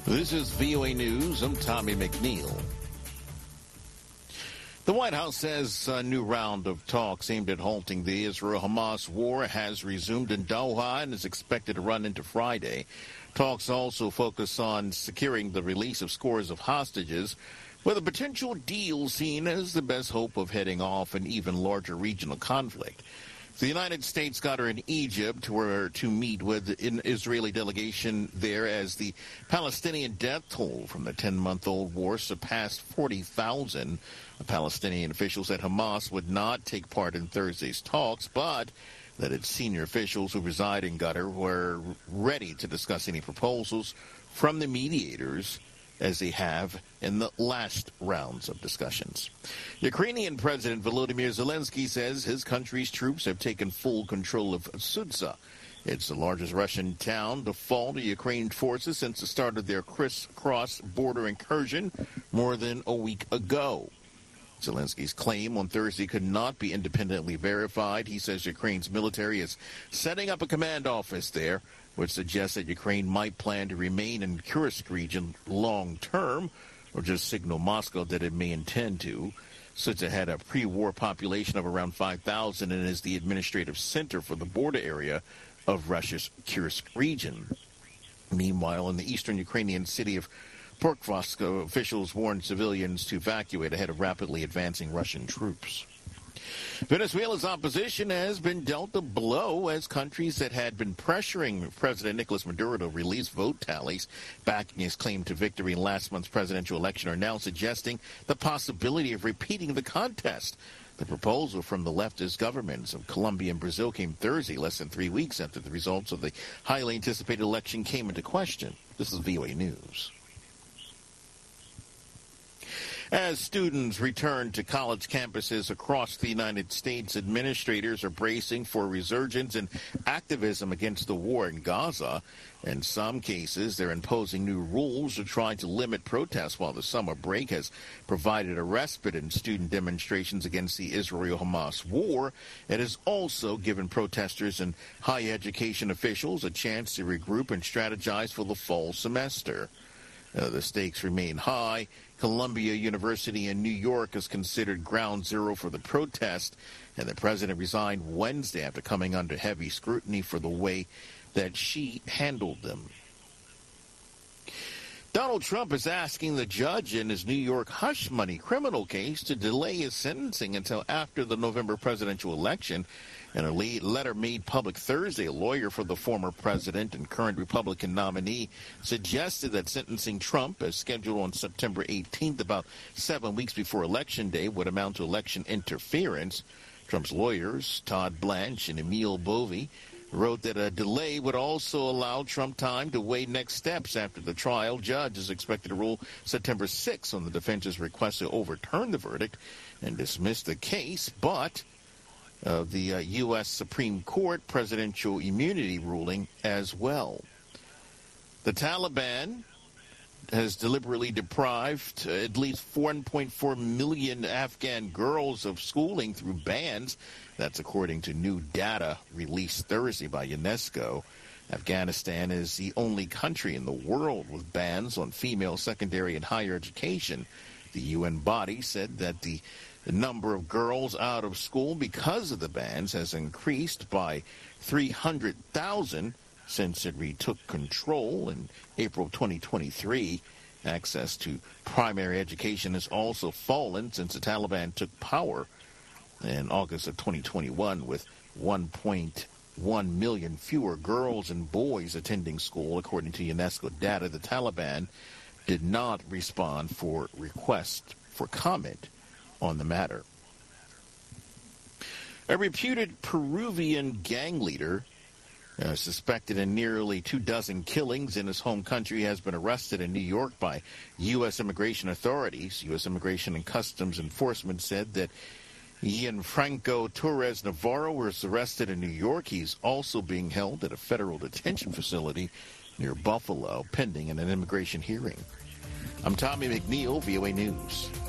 This is VOA News. I'm Tommy McNeil. The White House says a new round of talks aimed at halting the Israel-Hamas war has resumed in Doha and is expected to run into Friday. Talks also focus on securing the release of scores of hostages, with a potential deal seen as the best hope of heading off an even larger regional conflict. The United States got her in Egypt to meet with an Israeli delegation there as the Palestinian death toll from the 10-month-old war surpassed 40,000. Palestinian officials said Hamas would not take part in Thursday's talks, but that its senior officials who reside in Qatar were ready to discuss any proposals from the mediators as they have in the last rounds of discussions. Ukrainian President Volodymyr Zelensky says his country's troops have taken full control of Sudzha. It's the largest Russian town to fall to Ukrainian forces since the start of their crisscross border incursion more than a week ago. Zelensky's claim on Thursday could not be independently verified. He says Ukraine's military is setting up a command office there, which suggests that Ukraine might plan to remain in Kursk region long term, or just signal Moscow that it may intend to. Sudzha had a pre-war population of around 5,000 and is the administrative center for the border area of Russia's Kursk region. Meanwhile, in the eastern Ukrainian city of Pokrovsk, officials warned civilians to evacuate ahead of rapidly advancing Russian troops. Venezuela's opposition has been dealt a blow as countries that had been pressuring President Nicolas Maduro to release vote tallies backing his claim to victory in last month's presidential election are now suggesting the possibility of repeating the contest. The proposal from the leftist governments of Colombia and Brazil came Thursday, less than 3 weeks after the results of the highly anticipated election came into question. This is VOA News. As students return to college campuses across the United States, administrators are bracing for a resurgence in activism against the war in Gaza. In some cases, they're imposing new rules to try to limit protests while the summer break has provided a respite in student demonstrations against the Israel-Hamas war. It has also given protesters and higher education officials a chance to regroup and strategize for the fall semester. The stakes remain high. Columbia University in New York is considered ground zero for the protest, and the president resigned Wednesday after coming under heavy scrutiny for the way that she handled them. Donald Trump is asking the judge in his New York hush money criminal case to delay his sentencing until after the November presidential election. In a letter made public Thursday, a lawyer for the former president and current Republican nominee suggested that sentencing Trump, as scheduled on September 18th, about 7 weeks before Election Day, would amount to election interference. Trump's lawyers, Todd Blanche and Emil Bovey, wrote that a delay would also allow Trump time to weigh next steps after the trial. Judge is expected to rule September 6th on the defense's request to overturn the verdict and dismiss the case, but the U.S. Supreme Court presidential immunity ruling as well. The Taliban has deliberately deprived at least 1.4 million Afghan girls of schooling through bans. That's according to new data released Thursday by UNESCO. Afghanistan is the only country in the world with bans on female secondary and higher education. The UN body said that the number of girls out of school because of the bans has increased by 300,000 since it retook control in April 2023. Access to primary education has also fallen since the Taliban took power in August of 2021, with 1.1 million fewer girls and boys attending school. According to UNESCO data, the Taliban did not respond for requests for comment on the matter. A reputed Peruvian gang leader suspected in nearly 24 killings in his home country has been arrested in New York by U.S. immigration authorities. U.S. Immigration and Customs Enforcement said that Gianfranco Torres Navarro was arrested in New York. He's also being held at a federal detention facility near Buffalo, pending an immigration hearing. I'm Tommy McNeil, VOA News.